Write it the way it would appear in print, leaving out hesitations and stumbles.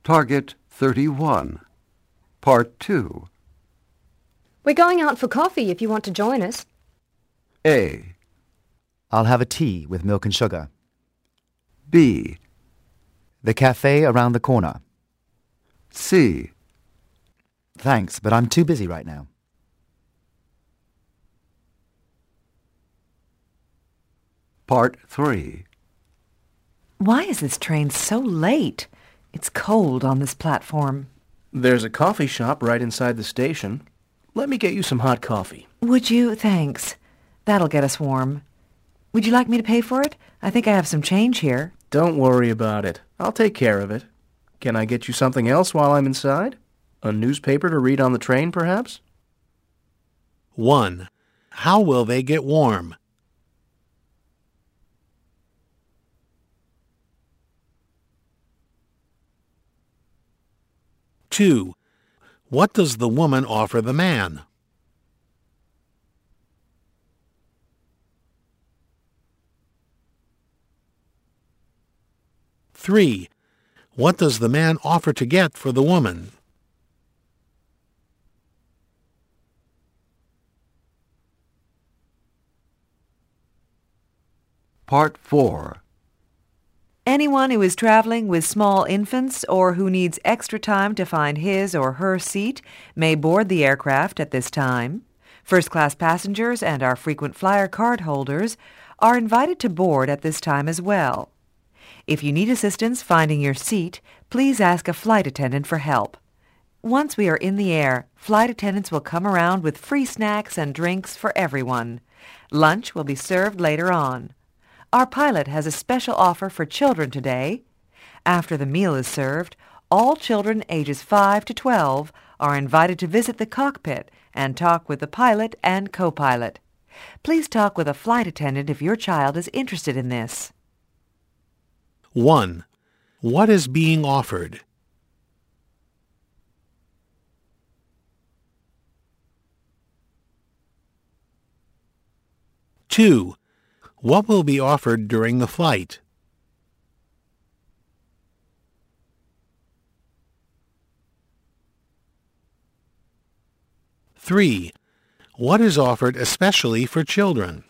Target 31. Part 2. We're going out for coffee if you want to join us. A. I'll have a tea with milk and sugar. B. The cafe around the corner. C. Thanks, but I'm too busy right now. Part 3. Why is this train so late? It's cold on this platform. There's a coffee shop right inside the station. Let me get you some hot coffee. Would you? Thanks. That'll get us warm. Would you like me to pay for it? I think I have some change here. Don't worry about it. I'll take care of it. Can I get you something else while I'm inside? A newspaper to read on the train, perhaps? 1. How will they get warm? Two. What does the woman offer the man? 3. What does the man offer to get for the woman? 4. Anyone who is traveling with small infants or who needs extra time to find his or her seat may board the aircraft at this time. First-class passengers and our frequent flyer card holders are invited to board at this time as well. If you need assistance finding your seat, please ask a flight attendant for help. Once we are in the air, flight attendants will come around with free snacks and drinks for everyone. Lunch will be served later on. Our pilot has a special offer for children today. After the meal is served, all children ages 5 to 12 are invited to visit the cockpit and talk with the pilot and co-pilot. Please talk with a flight attendant if your child is interested in this. 1. What is being offered? 2. What will be offered during the flight? 3. What is offered especially for children?